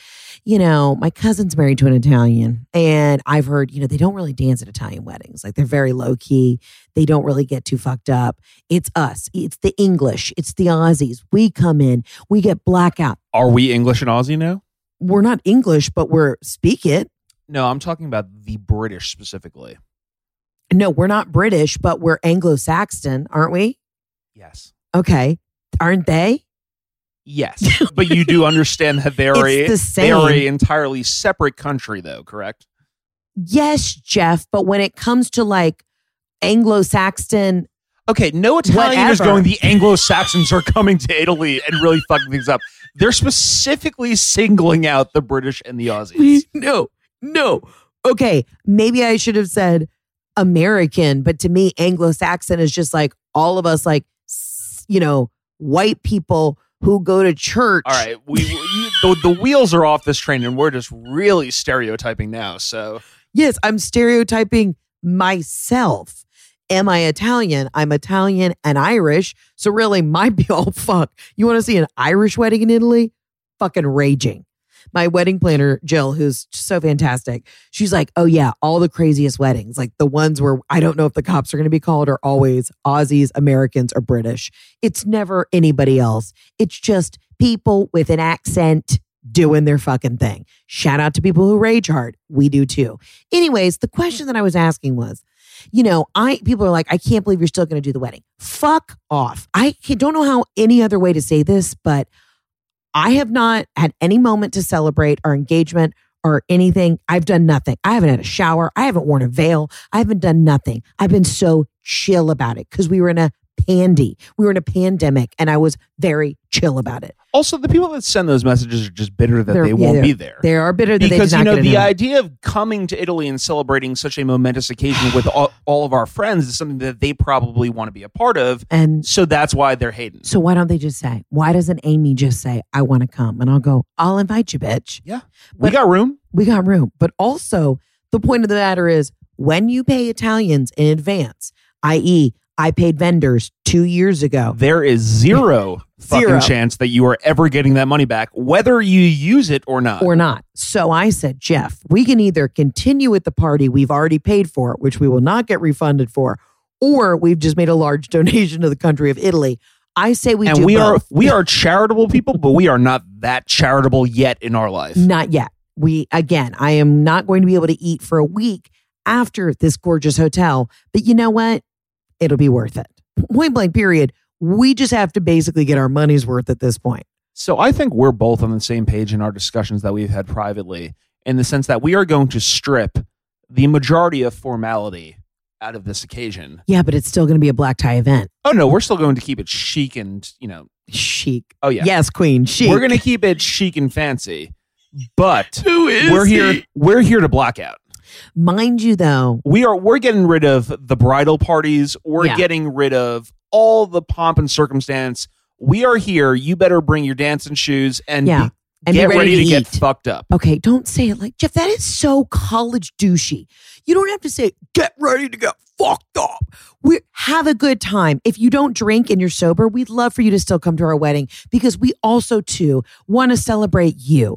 My cousin's married to an Italian, and I've heard, they don't really dance at Italian weddings. Like, they're very low key. They don't really get too fucked up. It's us. It's the English. It's the Aussies. We come in. We get blackout. Are we English and Aussie now? We're not English, but we're speak it. No, I'm talking about the British specifically. No, we're not British, but we're Anglo-Saxon, aren't we? Yes. Okay. Aren't they? Yes. But you do understand that they are an entirely separate country, though, correct? Yes, Jeff. But when it comes to like Anglo-Saxon. Okay, no Italian is whatever. going, the Anglo-Saxons are coming to Italy and really fucking things up. They're specifically singling out the British and the Aussies. No. Okay, maybe I should have said American, but to me, Anglo-Saxon is just like all of us, like, white people who go to church. All right, the wheels are off this train, and we're just really stereotyping now. So yes, I'm stereotyping myself. am I Italian? I'm Italian and Irish. So really might be all fuck. You want to see an Irish wedding in Italy? Fucking raging. My wedding planner, Jill, who's so fantastic, she's like, oh yeah, all the craziest weddings, like the ones where I don't know if the cops are going to be called, are always Aussies, Americans, or British. It's never anybody else. It's just people with an accent doing their fucking thing. Shout out to people who rage hard. We do too. Anyways, the question that I was asking was, people are like, I can't believe you're still going to do the wedding. Fuck off. Don't know how any other way to say this, but I have not had any moment to celebrate our engagement or anything. I've done nothing. I haven't had a shower. I haven't worn a veil. I haven't done nothing. I've been so chill about it because we were in a pandemic and I was very chill about it. Also, the people that send those messages are just bitter that they won't be there. They are bitter that because they did not get the an idea of coming to Italy and celebrating such a momentous occasion with all of our friends is something that they probably want to be a part of, and so that's why they're hating. So why don't they just say? Why doesn't Amy just say, "I want to come," and I'll go, "I'll invite you, bitch." Yeah, we got room. We got room. But also, the point of the matter is, when you pay Italians in advance, i.e., I paid vendors 2 years ago. There is zero fucking chance that you are ever getting that money back, whether you use it or not. So I said, Jeff, we can either continue with the party we've already paid for, which we will not get refunded for, or we've just made a large donation to the country of Italy. I say we do both. We are charitable people, but we are not that charitable yet in our life. Not yet. I am not going to be able to eat for a week after this gorgeous hotel. But you know what? It'll be worth it. Point blank, period. We just have to basically get our money's worth at this point. So I think we're both on the same page in our discussions that we've had privately, in the sense that we are going to strip the majority of formality out of this occasion. Yeah, but it's still going to be a black tie event. Oh, no, we're still going to keep it chic and, Chic. Oh, yeah. Yes, queen, chic. We're going to keep it chic and fancy, but we're here to black out. Mind you, though, we're getting rid of the bridal parties. We're getting rid of all the pomp and circumstance. We are here. You better bring your dancing shoes and get ready to get fucked up. Okay, don't say it like, Jeff, that is so college douchey. You don't have to say, get ready to get fucked up. We have a good time. If you don't drink and you're sober, we'd love for you to still come to our wedding because we also, too, want to celebrate you.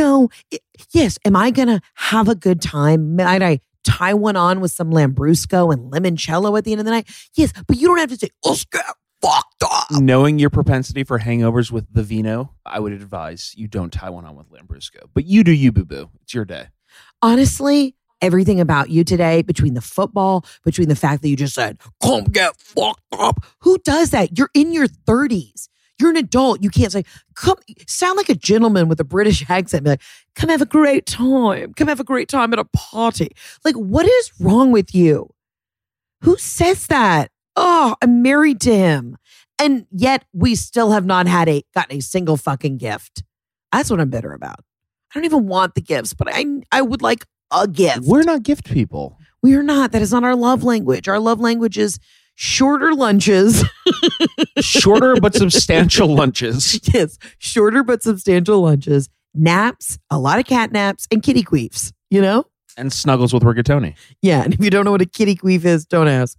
Yes, am I going to have a good time? Might I tie one on with some Lambrusco and limoncello at the end of the night? Yes, but you don't have to say, let's get fucked up. Knowing your propensity for hangovers with the vino, I would advise you don't tie one on with Lambrusco. But you do you, boo-boo. It's your day. Honestly, everything about you today, between the football, between the fact that you just said, come get fucked up. Who does that? You're in your 30s. You're an adult. You can't say, come, sound like a gentleman with a British accent. Be like, come have a great time. Come have a great time at a party. Like, what is wrong with you? Who says that? Oh, I'm married to him. And yet we still have not gotten a single fucking gift. That's what I'm bitter about. I don't even want the gifts, but I would like a gift. We're not gift people. We are not. That is not our love language. Our love language is shorter lunches. Shorter but substantial lunches. Yes, shorter but substantial lunches. Naps, a lot of cat naps, and kitty queefs, And snuggles with rigatoni. Yeah, and if you don't know what a kitty queef is, don't ask.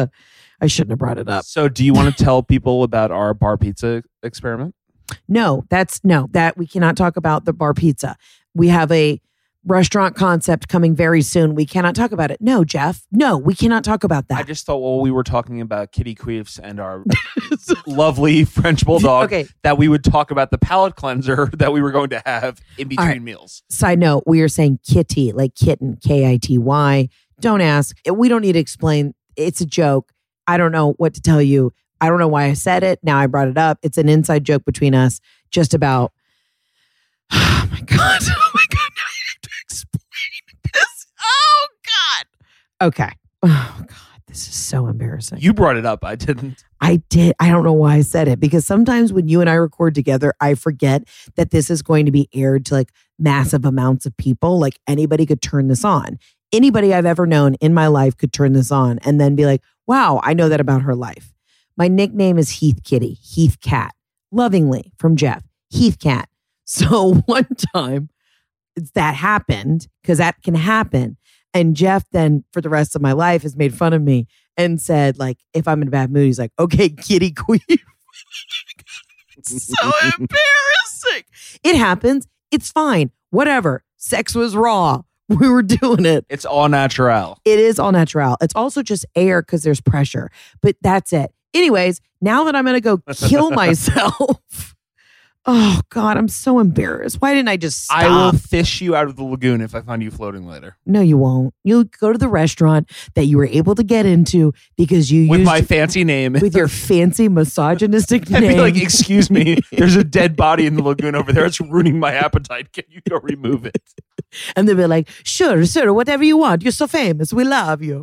I shouldn't have brought it up. So do you want to tell people about our bar pizza experiment? No, that we cannot talk about the bar pizza. We have a restaurant concept coming very soon. We cannot talk about it. No, Jeff. No, we cannot talk about that. I just thought while we were talking about kitty queefs and our lovely French bulldog, that we would talk about the palate cleanser that we were going to have in between meals. Side note, we are saying kitty, like kitten, K-I-T-Y. Don't ask. We don't need to explain. It's a joke. I don't know what to tell you. I don't know why I said it. Now I brought it up. It's an inside joke between us just about, oh my God. Oh my God. Now I have to explain this. Oh God. Okay. Oh God. This is so embarrassing. You brought it up. I didn't. I did. I don't know why I said it because sometimes when you and I record together, I forget that this is going to be aired to like massive amounts of people. Like anybody could turn this on. Anybody I've ever known in my life could turn this on and then be like, wow, I know that about her life. My nickname is Heath Kitty, Heath Cat, lovingly from Jeff, Heath Cat. So one time that happened, because that can happen. And Jeff then for the rest of my life has made fun of me and said, like, if I'm in a bad mood, he's like, okay, kitty queen. So embarrassing. It happens. It's fine. Whatever. Sex was raw. We were doing it. It's all natural. It is all natural. It's also just air because there's pressure. But that's it. Anyways, now that I'm going to go kill myself. Oh, God, I'm so embarrassed. Why didn't I just stop? I will fish you out of the lagoon if I find you floating later. No, you won't. You'll go to the restaurant that you were able to get into because you with used my fancy name. with your fancy misogynistic I'd name. be like, excuse me, there's a dead body in the lagoon over there. It's ruining my appetite. Can you go remove it? And they'll be like, sure, whatever you want. You're so famous. We love you.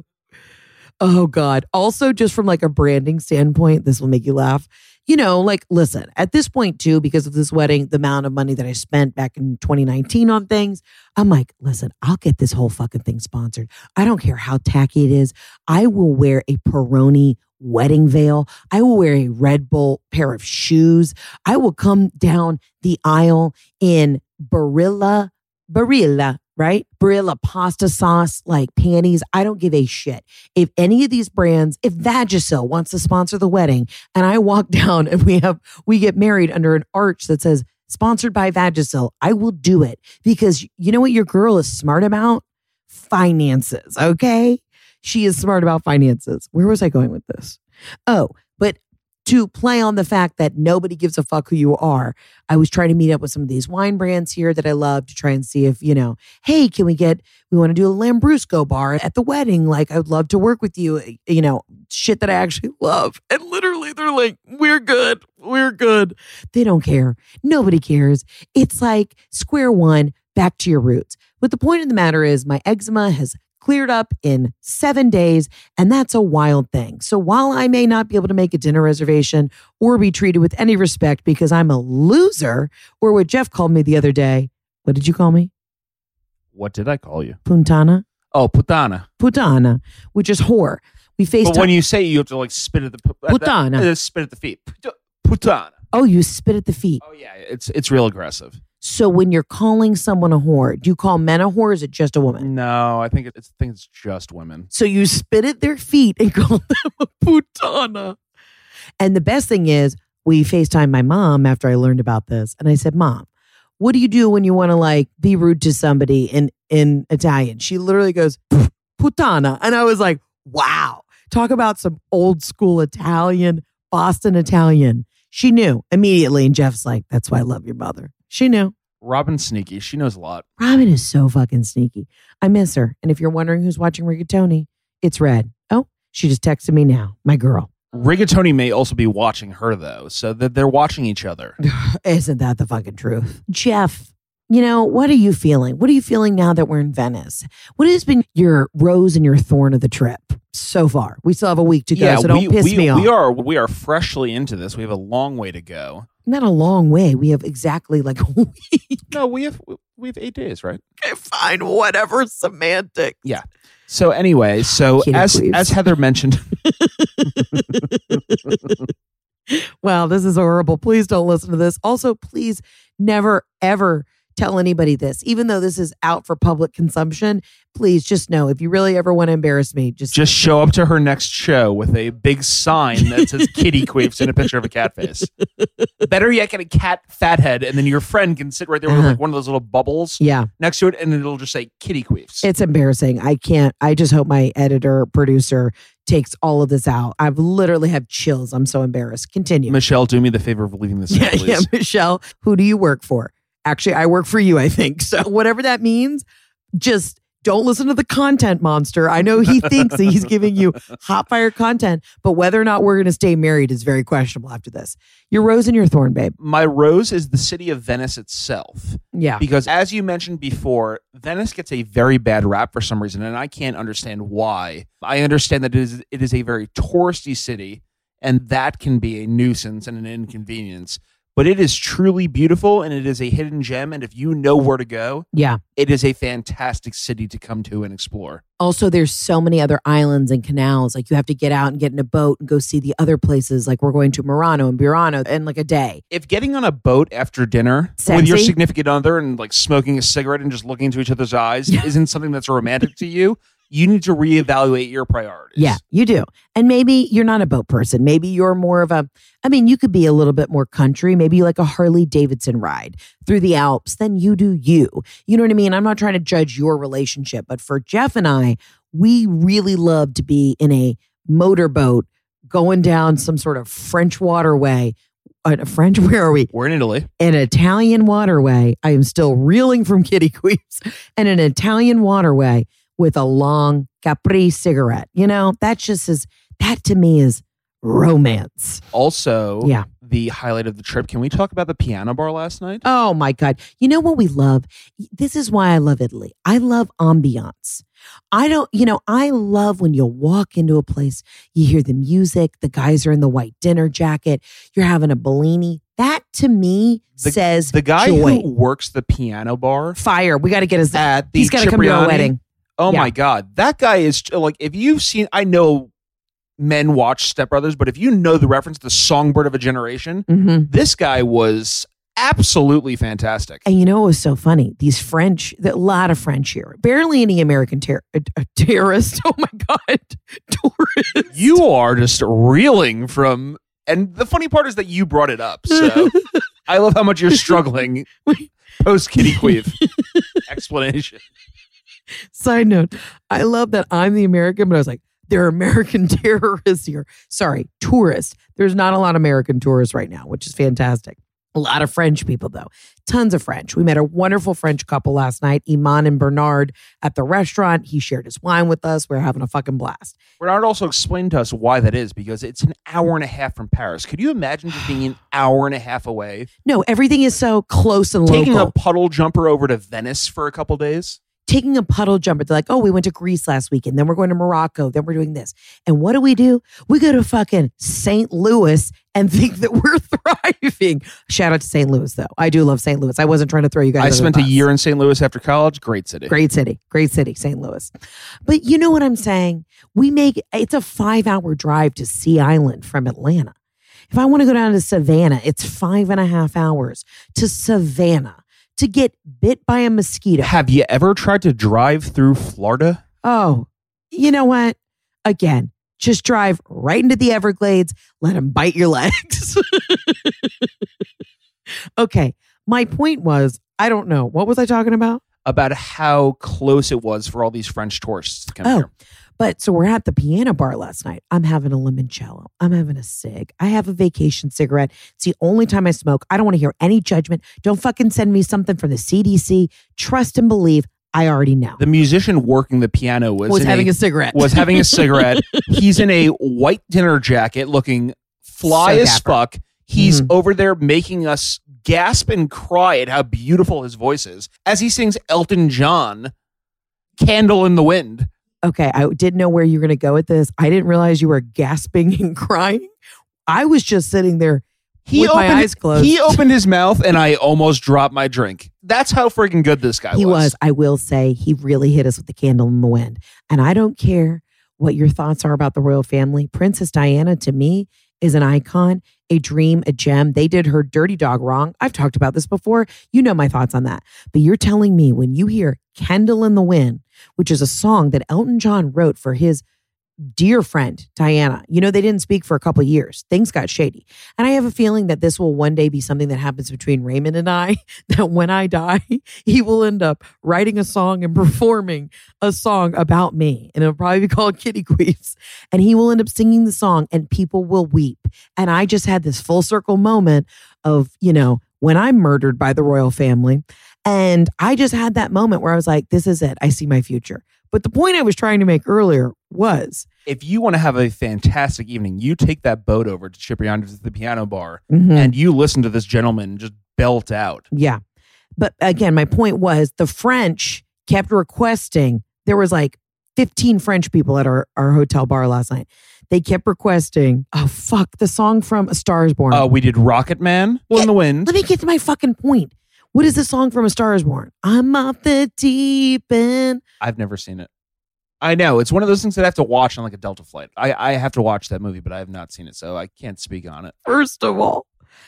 Oh, God. Also, just from like a branding standpoint, this will make you laugh. You know, like, listen, at this point, too, because of this wedding, the amount of money that I spent back in 2019 on things, I'm like, listen, I'll get this whole fucking thing sponsored. I don't care how tacky it is. I will wear a Peroni wedding veil. I will wear a Red Bull pair of shoes. I will come down the aisle in Barilla, right? Barilla pasta sauce, like panties. I don't give a shit. If any of these brands, if Vagisil wants to sponsor the wedding and I walk down and we get married under an arch that says sponsored by Vagisil, I will do it because you know what your girl is smart about? Finances, okay? She is smart about finances. Where was I going with this? Oh, but to play on the fact that nobody gives a fuck who you are, I was trying to meet up with some of these wine brands here that I love to try and see if, you know, hey, we want to do a Lambrusco bar at the wedding. Like, I would love to work with you, you know, shit that I actually love. And literally they're like, we're good. They don't care. Nobody cares. It's like square one, back to your roots. But the point of the matter is my eczema has cleared up in 7 days, and that's a wild thing. So while I may not be able to make a dinner reservation or be treated with any respect because I'm a loser, or what Jeff called me the other day, what did you call me? What did I call you? Puntana? Oh, putana, which is whore. We FaceTime. But when you say it, you have to like spit at the Putana. spit at the feet. Putana. Oh, you spit at the feet. Oh yeah, it's real aggressive. So when you're calling someone a whore, do you call men a whore or is it just a woman? No, I think it's just women. So you spit at their feet and call them a putana. And the best thing is, we FaceTime my mom after I learned about this. And I said, Mom, what do you do when you want to like be rude to somebody in Italian? She literally goes, putana. And I was like, wow, talk about some old school Italian, Boston Italian. She knew immediately. And Jeff's like, that's why I love your mother. She knew. Robin's sneaky. She knows a lot. Robin is so fucking sneaky. I miss her. And if you're wondering who's watching Rigatoni, it's Red. Oh, she just texted me now. My girl. Rigatoni may also be watching her, though, so that they're watching each other. Isn't that the fucking truth? Jeff, you know, what are you feeling? What are you feeling now that we're in Venice? What has been your rose and your thorn of the trip so far? We still have a week to go, so don't piss me off. We are freshly into this. We have a long way to go. Not a long way. We have exactly like a week. No, we have 8 days, right? Okay, fine, whatever, semantic. Yeah. So anyway, as Heather mentioned. Wow, this is horrible. Please don't listen to this. Also, please never, ever tell anybody this. Even though this is out for public consumption, please just know if you really ever want to embarrass me, just show up to her next show with a big sign that says kitty queefs and a picture of a cat face. Better yet, get a cat fat head, and then your friend can sit right there with like one of those little bubbles next to it, and it'll just say kitty queefs. It's embarrassing. I can't. I just hope my editor, producer takes all of this out. I've literally have chills. I'm so embarrassed. Continue. Michelle, do me the favor of leaving this out, please. Yeah, Michelle, who do you work for? Actually, I work for you, I think. So whatever that means, just don't listen to the content monster. I know he thinks that he's giving you hot fire content, but whether or not we're going to stay married is very questionable after this. Your rose and your thorn, babe. My rose is the city of Venice itself. Yeah. Because as you mentioned before, Venice gets a very bad rap for some reason, and I can't understand why. I understand that it is a very touristy city, and that can be a nuisance and an inconvenience. but it is truly beautiful and it is a hidden gem. And if you know where to go, Yeah. it is a fantastic city to come to and explore. Also, there's so many other islands and canals. Like you have to get out and get in a boat and go see the other places. Like we're going to Murano and Burano in like a day. If getting on a boat after dinner Sexy. with your significant other and like smoking a cigarette and just looking into each other's eyes isn't something that's romantic to you, you need to reevaluate your priorities. Yeah, you do. And maybe you're not a boat person. Maybe you're more of you could be a little bit more country. Maybe you like a Harley Davidson ride through the Alps. Then you do you. You know what I mean? I'm not trying to judge your relationship, but for Jeff and I, we really love to be in a motorboat going down some sort of French waterway. Where are we? We're in Italy. An Italian waterway. I am still reeling from kitty queeps. And an Italian waterway with a long Capri cigarette. You know, that to me is romance. Also, Yeah. the highlight of the trip. Can we talk about the piano bar last night? Oh my God. You know what we love? This is why I love Italy. I love ambiance. I love when you walk into a place, you hear the music, the guys are in the white dinner jacket, you're having a Bellini. That to me says the guy joy. who works the piano bar Fire. We got to get his at the he's got to come to our Cipriani. wedding. Oh Yeah. my God. That guy is like, if you've seen, I know men watch Step Brothers, but if you know the reference, the songbird of a generation, Mm-hmm. this guy was absolutely fantastic. And you know what was so funny? These French, a lot of French here. Barely any American terrorist. Oh my God. Tourist. You are just reeling from, and the funny part is that you brought it up. So I love how much you're struggling post Kitty Queef explanation. Side note, I love that I'm the American, but I was like, there are American terrorists here. Sorry, tourists. There's not a lot of American tourists right now, which is fantastic. A lot of French people, though. Tons of French. We met a wonderful French couple last night, Iman and Bernard, at the restaurant. He shared his wine with us. We're having a fucking blast. Bernard also explained to us why that is, because it's an hour and a half from Paris. Could you imagine just being an hour and a half away? No, everything is so close and Taking local. a puddle jumper over to Venice for a couple days? Taking a puddle jumper. They're like, oh, we went to Greece last weekend. Then we're going to Morocco. Then we're doing this. And what do? We go to fucking St. Louis and think that we're thriving. Shout out to St. Louis, though. I do love St. Louis. I wasn't trying to throw you guys I under the spent a bus. year in St. Louis after college. Great city. Great city, St. Louis. But you know what I'm saying? It's a 5-hour drive to Sea Island from Atlanta. If I want to go down to Savannah, it's 5.5 hours to Savannah to get bit by a mosquito. Have you ever tried to drive through Florida? Oh, you know what? Again, just drive right into the Everglades. Let them bite your legs. Okay. My point was, I don't know. What was I talking about? About how close it was for all these French tourists to come here. But so we're at the piano bar last night. I'm having a limoncello. I'm having a cig. I have a vacation cigarette. It's the only time I smoke. I don't want to hear any judgment. Don't fucking send me something from the CDC. Trust and believe. I already know. The musician working the piano was having a cigarette. Was having a cigarette. He's in a white dinner jacket looking fly So as dapper. fuck. He's over there making us gasp and cry at how beautiful his voice is as he sings Elton John, Candle in the Wind. Okay, I didn't know where you were going to go with this. I didn't realize you were gasping and crying. I was just sitting there with my eyes closed. He opened his mouth and I almost dropped my drink. That's how freaking good this guy was. He was. I will say he really hit us with the candle in the wind. And I don't care what your thoughts are about the royal family. Princess Diana, to me, is an icon, a dream, a gem. They did her dirty dog wrong. I've talked about this before. You know my thoughts on that. But you're telling me when you hear Candle in the Wind, which is a song that Elton John wrote for his dear friend, Diana. You know, they didn't speak for a couple of years. Things got shady. And I have a feeling that this will one day be something that happens between Raymond and I, that when I die, he will end up writing a song and performing a song about me. And it'll probably be called Kitty Queefs. And he will end up singing the song and people will weep. And I just had this full circle moment of, you know, when I'm murdered by the royal family. And I just had that moment where I was like, this is it. I see my future. But the point I was trying to make earlier was, if you want to have a fantastic evening, you take that boat over to Cipriani to the piano bar Mhm. and you listen to this gentleman just belt out. yeah. But again, my point was the French kept requesting. There was like 15 French people at our hotel bar last night. they kept requesting, oh, fuck, the song from A Star is Born. We did Rocket Man, Blowing in the Wind. Let me get to my fucking point. What is the song from A Star is Born? I'm off the deep end. I've never seen it. I know. It's one of those things that I have to watch on like a Delta flight. I have to watch that movie, but I have not seen it, so I can't speak on it. First of all,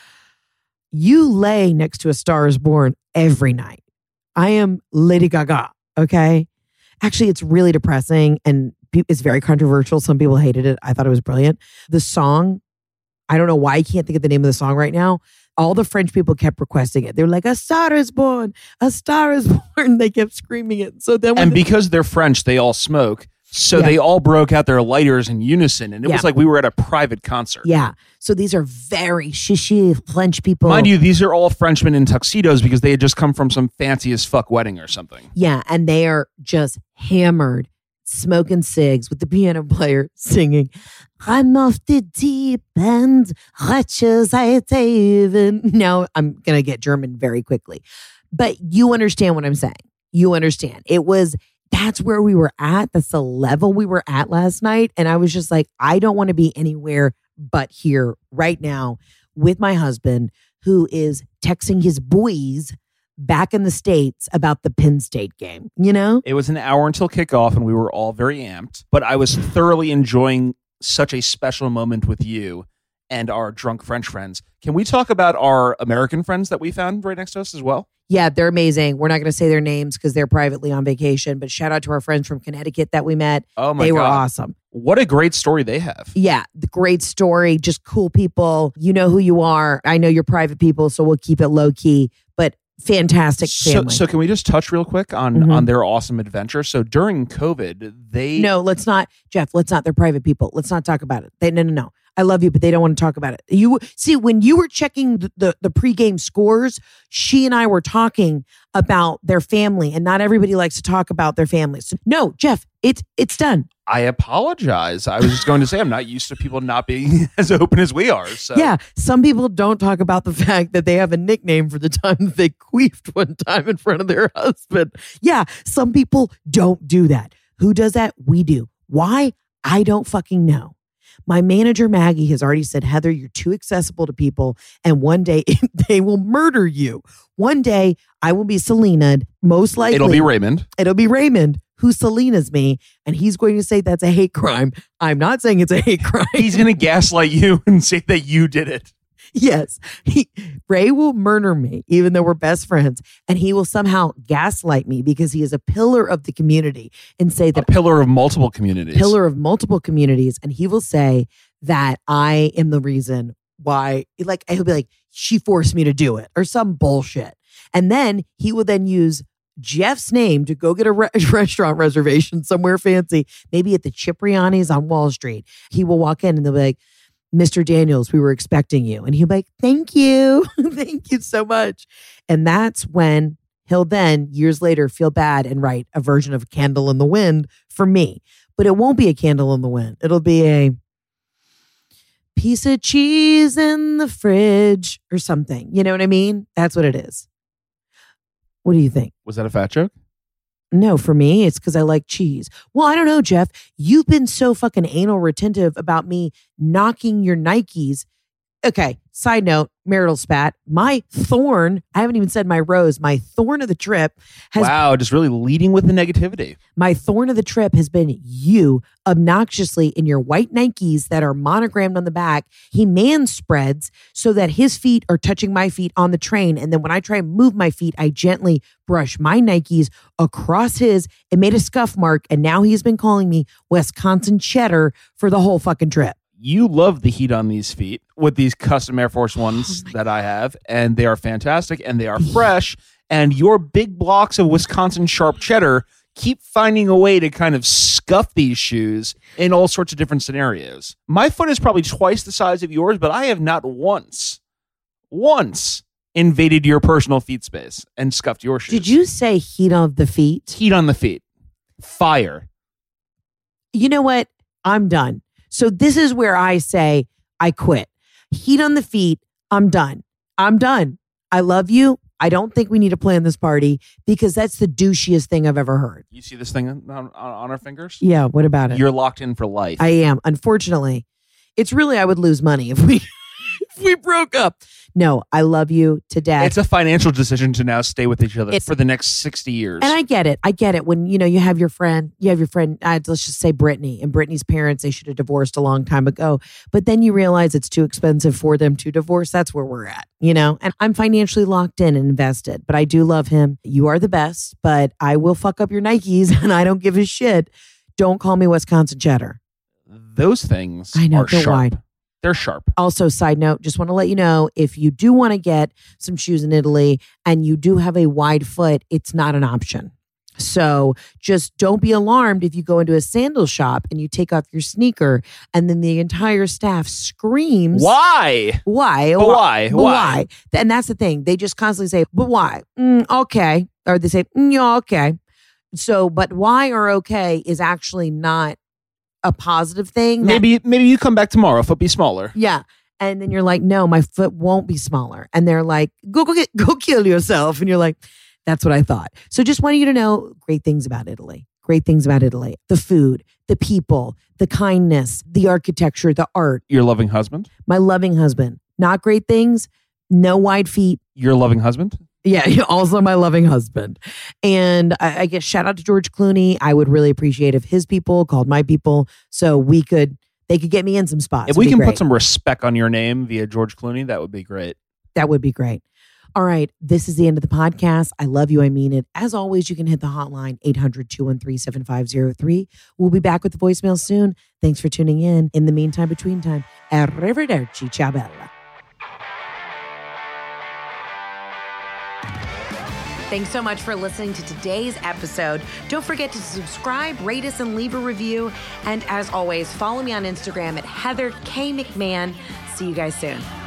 you lay next to A Star is Born every night. I am Lady Gaga, okay? Actually, it's really depressing and it's very controversial. Some people hated it. I thought it was brilliant. The song, I don't know why I can't think of the name of the song right now. All the French people kept requesting it. They were like, A Star is Born, A Star is Born. They kept screaming it. So then, because they're French, they all smoke. So they all broke out their lighters in unison. And it was like we were at a private concert. Yeah. So these are very shishy French people. Mind you, these are all Frenchmen in tuxedos because they had just come from some fancy as fuck wedding or something. Yeah. And they are just hammered, smoking cigs with the piano player singing, I'm off the deep end, wretches I even. Now I'm going to get German very quickly. But you understand what I'm saying. You understand. That's where we were at. That's the level we were at last night. And I was just like, I don't want to be anywhere but here right now with my husband, who is texting his boys back in the States about the Penn State game, you know? It was an hour until kickoff and we were all very amped, but I was thoroughly enjoying such a special moment with you and our drunk French friends. Can we talk about our American friends that we found right next to us as well? Yeah, they're amazing. We're not going to say their names because they're privately on vacation, but shout out to our friends from Connecticut that we met. Oh my God. They were awesome. What a great story they have. Yeah, the great story, just cool people. You know who you are. I know you're private people, so we'll keep it low key, but fantastic family. So can we just touch real quick on their awesome adventure? So during COVID, No, let's not, Jeff, let's not. They're private people. Let's not talk about it. No. I love you, but they don't want to talk about it. You see, when you were checking the pregame scores, she and I were talking about their family, and not everybody likes to talk about their families. So, no, Jeff, it's done. I apologize. I was just going to say I'm not used to people not being as open as we are. So. Yeah, some people don't talk about the fact that they have a nickname for the time that they queefed one time in front of their husband. Yeah, some people don't do that. Who does that? We do. Why? I don't fucking know. My manager, Maggie, has already said, Heather, you're too accessible to people. And one day they will murder you. One day I will be Selena. Most likely. It'll be Raymond. Who Selena's me. And he's going to say that's a hate crime. I'm not saying it's a hate crime. He's going to gaslight you and say that you did it. Yes. Ray will murder me, even though we're best friends. And he will somehow gaslight me because he is a pillar of the community and say that a pillar of multiple communities. And he will say that I am the reason why, like, he'll be like, she forced me to do it or some bullshit. And then he will then use Jeff's name to go get a restaurant reservation somewhere fancy, maybe at the Cipriani's on Wall Street. He will walk in and they'll be like, Mr. Daniels, we were expecting you. And he'll be like, thank you. Thank you so much. And that's when he'll then, years later, feel bad and write a version of Candle in the Wind for me. But it won't be a candle in the wind. It'll be a piece of cheese in the fridge or something. You know what I mean? That's what it is. What do you think? Was that a fat joke? No, for me, it's because I like cheese. Well, I don't know, Jeff. You've been so fucking anal retentive about me knocking your Nikes. Okay, side note, marital spat. My thorn, I haven't even said my rose, my thorn of the trip has... Wow, just really leading with the negativity. My thorn of the trip has been you obnoxiously in your white Nikes that are monogrammed on the back. He spreads so that his feet are touching my feet on the train. And then when I try and move my feet, I gently brush my Nikes across his. It made a scuff mark. And now he's been calling me Wisconsin cheddar for the whole fucking trip. You love the heat on these feet with these custom Air Force Ones that I have, and they are fantastic and they are fresh. And your big blocks of Wisconsin sharp cheddar keep finding a way to kind of scuff these shoes in all sorts of different scenarios. My foot is probably twice the size of yours, but I have not once invaded your personal feet space and scuffed your shoes. Did you say heat of the feet? Heat on the feet. Fire. You know what? I'm done. So this is where I say I quit. Heat on the feet. I'm done. I love you. I don't think we need to plan this party because that's the douchiest thing I've ever heard. You see this thing on our fingers? Yeah, what about it? You're locked in for life. I am. Unfortunately, it's really, I would lose money if we broke up. No, I love you to death. It's a financial decision to now stay with each other for the next 60 years. And I get it. I get it. When, you have your friend, let's just say Brittany and Brittany's parents, they should have divorced a long time ago. But then you realize it's too expensive for them to divorce. That's where we're at, and I'm financially locked in and invested, but I do love him. You are the best, but I will fuck up your Nikes and I don't give a shit. Don't call me Wisconsin cheddar. Those things I know, are they're sharp. wide. They're sharp. Also, side note, just want to let you know, if you do want to get some shoes in Italy and you do have a wide foot, it's not an option. So just don't be alarmed if you go into a sandal shop and you take off your sneaker and then the entire staff screams. Why? Why? But why? But why? And that's the thing. They just constantly say, but why? Okay. Or they say, yeah, okay. So, but why or okay is actually not a positive thing. Maybe you come back tomorrow, foot be smaller. Yeah. And then you're like, no, my foot won't be smaller. And they're like, go kill yourself. And you're like, that's what I thought. So just wanted you to know great things about Italy. Great things about Italy. The food, the people, the kindness, the architecture, the art. Your loving husband? My loving husband. Not great things. No wide feet. Your loving husband? Yeah, also my loving husband. And I guess shout out to George Clooney. I would really appreciate if his people called my people so they could get me in some spots. If we can put some respect on your name via George Clooney, that would be great. That would be great. All right, this is the end of the podcast. I love you. I mean it. As always, you can hit the hotline, 800-213-7503. We'll be back with the voicemail soon. Thanks for tuning in. In the meantime, between time, arrivederci, ciao bella. Thanks so much for listening to today's episode. Don't forget to subscribe, rate us, and leave a review. And as always, follow me on Instagram at Heather K. McMahon. See you guys soon.